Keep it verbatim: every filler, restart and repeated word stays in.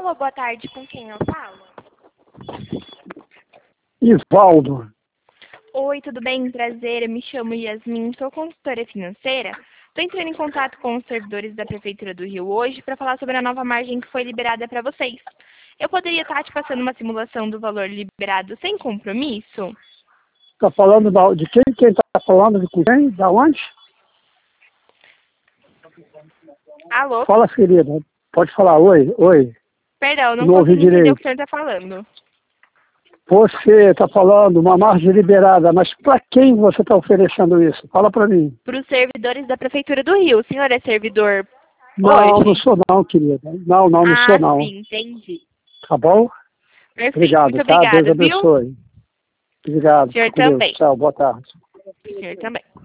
Alô, boa tarde, com quem eu falo? Ivaldo. Oi, tudo bem? Prazer, eu me chamo Yasmin, sou consultora financeira. Estou entrando em contato com os servidores da Prefeitura do Rio hoje para falar sobre a nova margem que foi liberada para vocês. Eu poderia estar te passando uma simulação do valor liberado sem compromisso? Está falando da, de quem? Quem está falando de quem? Da onde? Alô? Fala, querida. Pode falar. Oi, oi. Perdão, não Não ouvi consegui entender direito. o que o senhor está falando. Você está falando uma margem liberada, mas para quem você está oferecendo isso? Fala para mim. Para os servidores da Prefeitura do Rio. O senhor é servidor Não, hoje? não sou não, querida. Não, não, não sou Ah, não. sim, entendi. Tá bom? Perfeito, Obrigado, muito tá? Deus obrigada, viu? abençoe. Obrigado. O senhor Fica com Deus. também. Tchau, boa tarde. O senhor também.